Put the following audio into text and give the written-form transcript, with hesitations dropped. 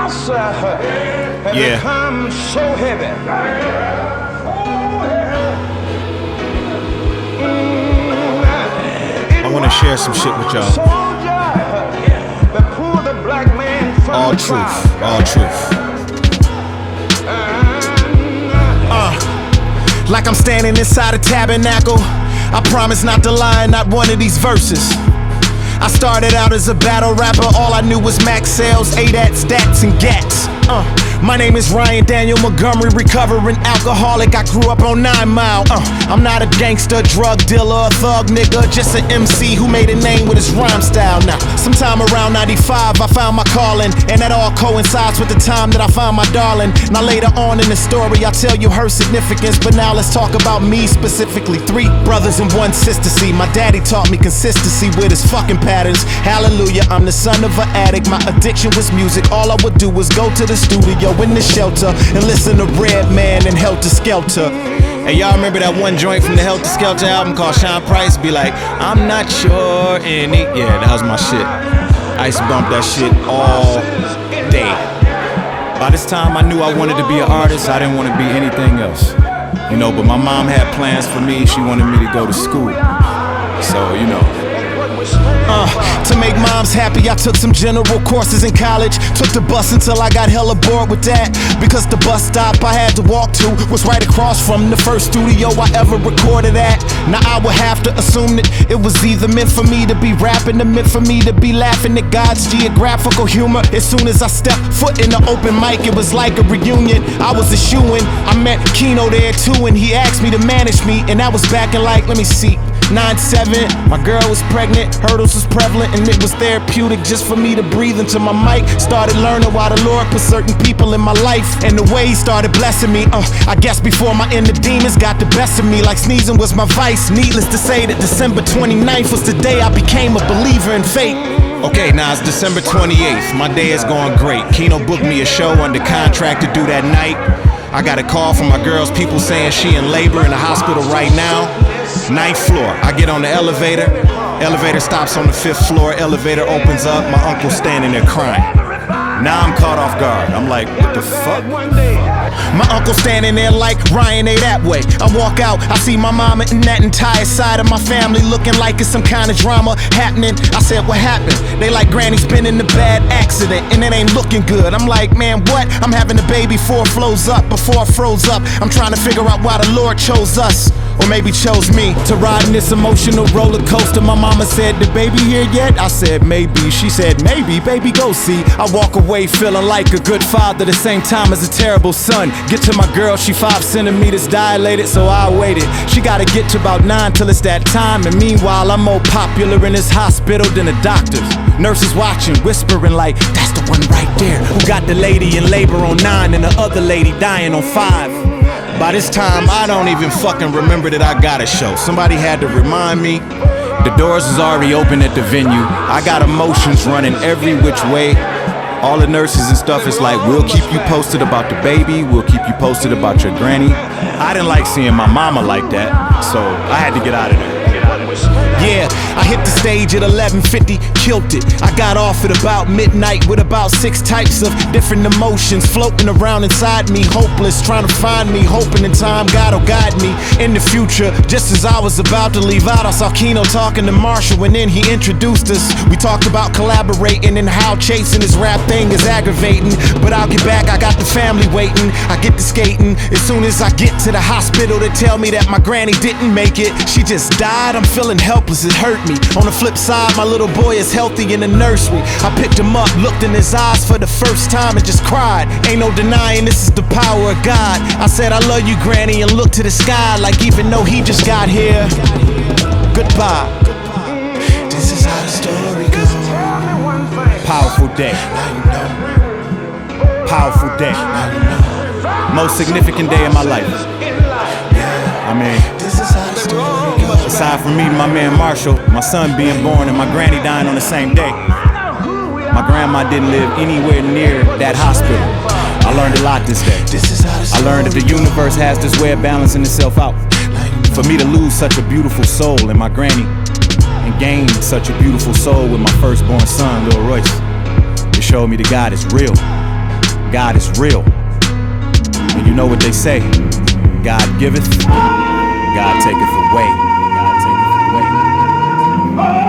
Yeah. Become so heavy. I want to share some shit with y'all. All truth, all truth. Like I'm standing inside a tabernacle. I promise not to lie in not one of these verses. I started out as a battle rapper, all I knew was max sales, ADATs, DATs, and GATs. My name is Ryan Daniel Montgomery, recovering alcoholic. I grew up on 9 Mile. I'm not a gangster, drug dealer, a thug nigga, just an MC who made a name with his rhyme style. Now, sometime around 95, I found my calling, and that all coincides with the time that I found my darling. Now later on in the story, I'll tell you her significance, but now let's talk about me specifically. 3 brothers and 1 sister. See, my daddy taught me consistency with his fucking patterns. Hallelujah, I'm the son of an addict. My addiction was music. All I would do was go to the studio in the shelter and listen to Redman and Helter Skelter. Hey, y'all remember that one joint from the Helter Skelter album called Sean Price? Be like, I'm not sure any. Yeah, that was my shit. I used to bump that shit all day. By this time, I knew I wanted to be an artist. I didn't want to be anything else. You know, but my mom had plans for me. She wanted me to go to school. So, you know. To make moms happy, I took some general courses in college. Took the bus until I got hella bored with that, because the bus stop I had to walk to was right across from the first studio I ever recorded at. Now I would have to assume that it was either meant for me to be rapping or meant for me to be laughing at God's geographical humor. As soon as I stepped foot in the open mic, it was like a reunion. I was a shoo-in. I met Kino there too, and he asked me to manage me, and that was back in like, let me see, 9-7. My girl was pregnant, hurdles was prevalent, and it was therapeutic just for me to breathe into my mic. Started learning why the Lord put certain people in my life, and the way he started blessing me. I guess before my inner demons got the best of me, like sneezing was my vice. Needless to say that December 29th was the day I became a believer in fate. Okay, now it's December 28th. My day is going great. Kino booked me a show under contract to do that night. I got a call from my girl's people saying she in labor in the hospital right now. 9th floor. I get on the elevator. Elevator stops on the 5th floor. Elevator opens up. My uncle's standing there crying. Now I'm caught off guard. I'm like, what the fuck? My uncle standing there like, Ryan, ain't that way. I walk out, I see my mama and that entire side of my family looking like it's some kind of drama happening. I said, what happened? They like, Granny's been in a bad accident and it ain't looking good. I'm like, man, what? I'm having a baby before it flows up, before it froze up. I'm trying to figure out why the Lord chose us, or maybe chose me, to ride in this emotional roller coaster. My mama said, the baby here yet? I said, maybe. She said, maybe, baby, go see. I walk away feeling like a good father, the same time as a terrible son. Get to my girl, she 5 centimeters dilated, so I waited. She gotta get to about 9 till it's that time, and meanwhile I'm more popular in this hospital than the doctors. Nurses watching, whispering like, that's the one right there who got the lady in labor on 9 and the other lady dying on 5. By this time, I don't even fucking remember that I got a show. Somebody had to remind me. The doors is already open at the venue. I got emotions running every which way. All the nurses and stuff is like, we'll keep you posted about the baby. We'll keep you posted about your granny. I didn't like seeing my mama like that, so I had to get out of there. Yeah, I hit the stage at 11:50, killed it. I got off at about midnight with about 6 types of different emotions floating around inside me, hopeless, trying to find me, hoping in time God'll guide me in the future. Just as I was about to leave out, I saw Kino talking to Marshall, and then he introduced us. We talked about collaborating and how chasing this rap thing is aggravating, but I'll get back, I got the family waiting. I get to skating. As soon as I get to the hospital, they tell me that my granny didn't make it. She just died. I'm feeling helpless, it hurt me. On the flip side, my little boy is healthy in the nursery. I picked him up, looked in his eyes for the first time and just cried. Ain't no denying this is the power of God. I said, I love you, Granny, and looked to the sky like even though he just got here, goodbye. This is how the story goes. Powerful day. Powerful day. Most significant day of my life. I mean, aside from meeting my man Marshall, my son being born, and my granny dying on the same day, my grandma didn't live anywhere near that hospital. I learned a lot this day. I learned that the universe has this way of balancing itself out. For me to lose such a beautiful soul in my granny and gain such a beautiful soul with my firstborn son, Lil Royce, it showed me that God is real. God is real. And you know what they say, God giveth, God taketh away. God taketh away.